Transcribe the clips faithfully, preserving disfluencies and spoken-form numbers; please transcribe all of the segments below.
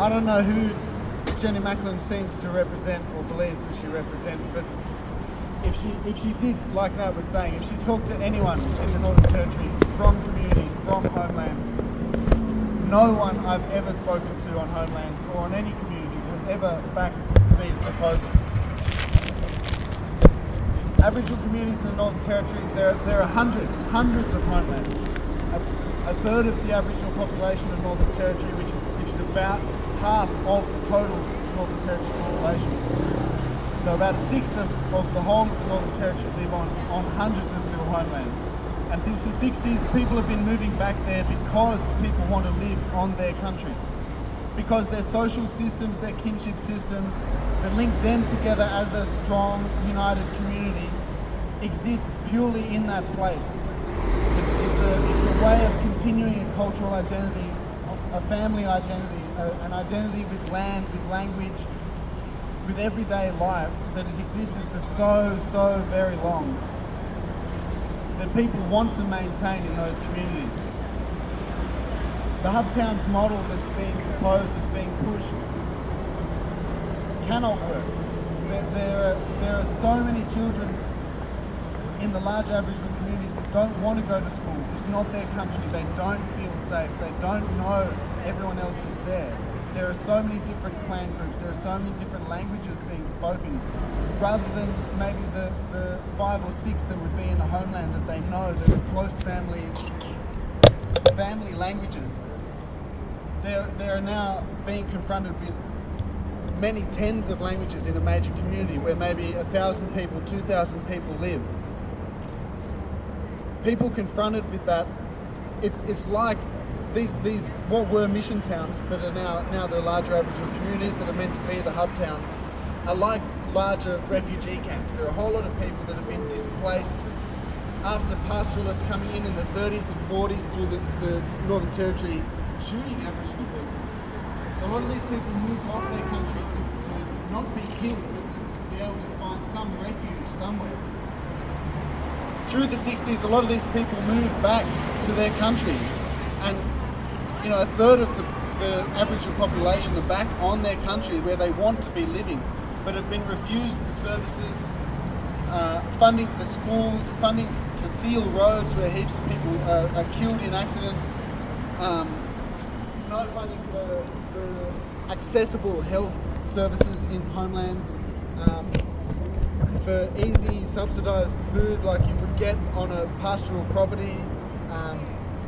I don't know who Jenny Macklin seems to represent or believes that she represents, but if she if she did, like Nat was saying, if she talked to anyone in the Northern Territory from communities, from homelands, no one I've ever spoken to on homelands or on any community has ever backed these proposals. Aboriginal communities in the Northern Territory, there, there are hundreds, hundreds of homelands. A, a third of the Aboriginal population of Northern Territory, which is, which is about half of the total Northern Territory population. So about a sixth of, of the whole of the Northern Territory live on, on hundreds of little homelands. And since the sixties, people have been moving back there because people want to live on their country. Because their social systems, their kinship systems that link them together as a strong, united community exist purely in that place. It's, it's, a, it's a way of continuing a cultural identity, a family identity, a, an identity with land, with language, with everyday life that has existed for so, so very long, that people want to maintain in those communities. The Hub Towns model that's being proposed, that's being pushed, cannot work. There, there, are, there are so many children in the large Aboriginal communities that don't want to go to school. It's not their country. They don't feel safe. They don't know everyone else is there. There are so many different clan groups. There are so many different languages being spoken, rather than maybe the, the five or six that would be in a homeland that they know that are close family family languages. They're, they're now being confronted with many tens of languages in a major community where maybe a thousand people, two thousand people live. People confronted with that, it's it's like these these what were mission towns, but are now now the larger Aboriginal communities that are meant to be the hub towns, are like larger refugee camps. There are a whole lot of people that have been displaced after pastoralists coming in in the thirties and forties through the, the Northern Territory shooting Aboriginal people. So a lot of these people moved off their country to, to not be killed, but to be able to find some refuge somewhere. Through the sixties, a lot of these people moved back to their country, and you know, a third of the, the Aboriginal population are back on their country where they want to be living, but have been refused the services, uh, funding for schools, funding to seal roads where heaps of people uh, are killed in accidents, um, no funding for, for accessible health services in homelands, um, for easy subsidised food like you would get on a pastoral property. Um,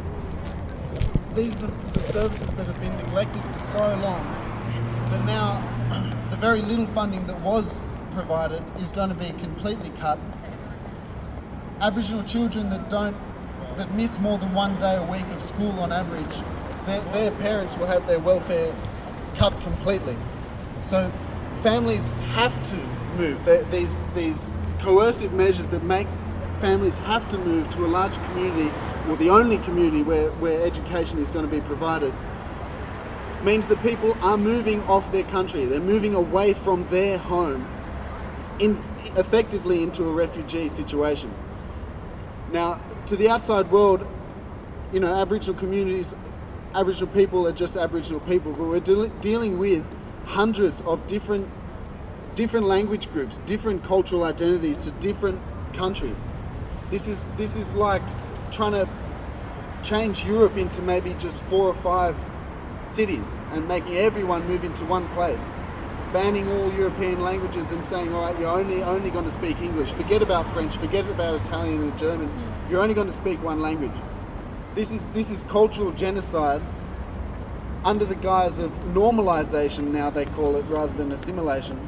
these are the, the services that have been neglected for so long that now the very little funding that was provided is going to be completely cut. Aboriginal children that don't, that miss more than one day a week of school on average, their, their parents will have their welfare cut completely. So families have to move. They're, these these coercive measures that make families have to move to a larger community, or the only community where, where education is going to be provided, means that people are moving off their country. They're moving away from their home, in effectively into a refugee situation. Now, to the outside world, you know, Aboriginal communities, Aboriginal people are just Aboriginal people, but we're de- dealing with hundreds of different different language groups, different cultural identities to different countries. This is this is like trying to change Europe into maybe just four or five cities and making everyone move into one place, banning all European languages and saying, all right, you're only only going to speak English. Forget about French. Forget about Italian and German. You're only going to speak one language. This is this is cultural genocide under the guise of normalization. Now they call it, rather than assimilation.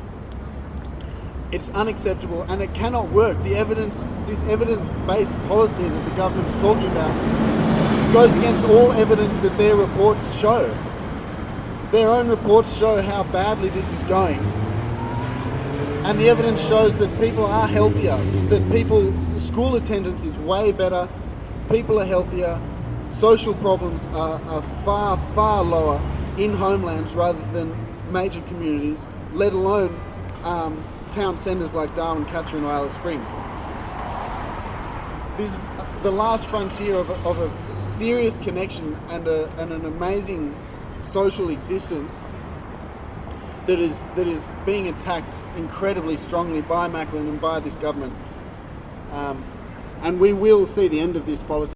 It's unacceptable and it cannot work. The evidence, this evidence-based policy that the government's talking about, goes against all evidence that their reports show. Their own reports show how badly this is going. And the evidence shows that people are healthier, that people, school attendance is way better, people are healthier, social problems are, are far, far lower in homelands rather than major communities, let alone um, town centres like Darwin, Katherine or Alice Springs. This is the last frontier of a, of a serious connection and, a, and an amazing social existence that is that is being attacked incredibly strongly by Macklin and by this government. Um, and we will see the end of this policy.